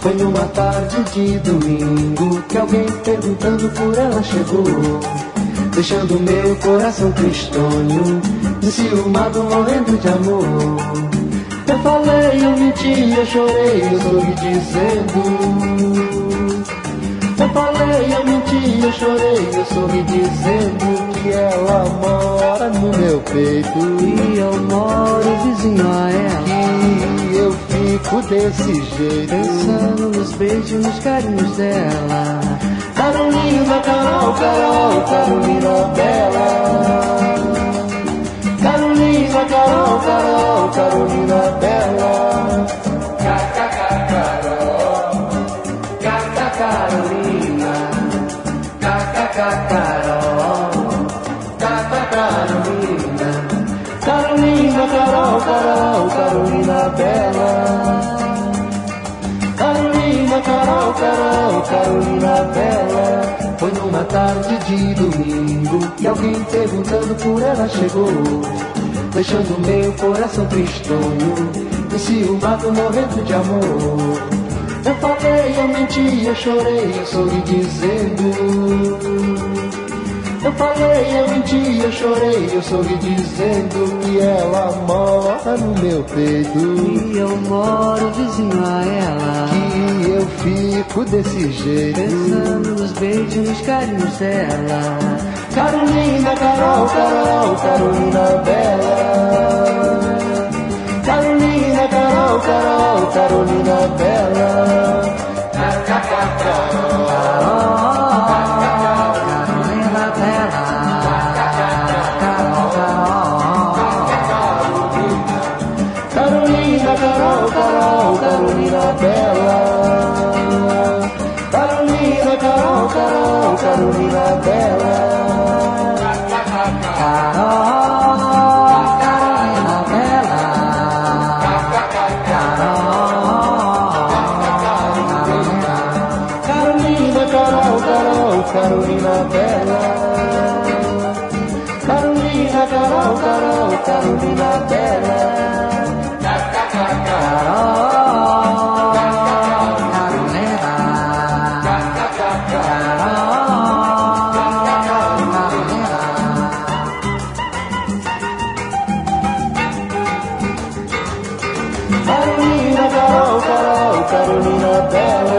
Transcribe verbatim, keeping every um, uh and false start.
Foi numa tarde de domingo que alguém perguntando por ela chegou, deixando meu coração tristonho, enciumado, morrendo de amor. Eu falei, eu menti, eu chorei, eu sorri dizendo. Eu falei, eu menti, eu chorei, eu sorri dizendo que ela mora no meu peito e eu moro vizinho a ela. E eu fico desse jeito, pensando nos beijos e nos carinhos dela. Carolina, Carol, Carol, Carolina Bela. Carolina, Carol, Carol, Carolina Bela. Caca, Carol, Caca, Carolina. Caca, Carol, Caca, Carolina. Carolina, Carol, Carol, Carolina Bela. Carolina, Carol, Carol, Carolina Bela. Foi numa tarde de domingo e alguém perguntando por ela chegou, deixando meu coração tristonho, enciumado, morrendo de amor. Eu falei, eu menti, eu chorei, eu sorri dizendo. Eu falei, eu menti, eu chorei, eu sorri dizendo que ela mora no meu peito e eu moro vizinho a ela. Que eu fico desse jeito, pensando nos beijos e nos carinhos dela. Carolina, Carol, Carol, Carolina Bela. Carolina, Carol, Carol, Carolina Bela. Carol, Carolina Bela. Carolina, Carol, Carol, Carolina Bela. Carolina, Carol, Carol, Carolina Bela. Carolina Bela. Carolina, Carol, Carol, Carolina Bela. Carolina, Carol, Carol, Carolina Bela.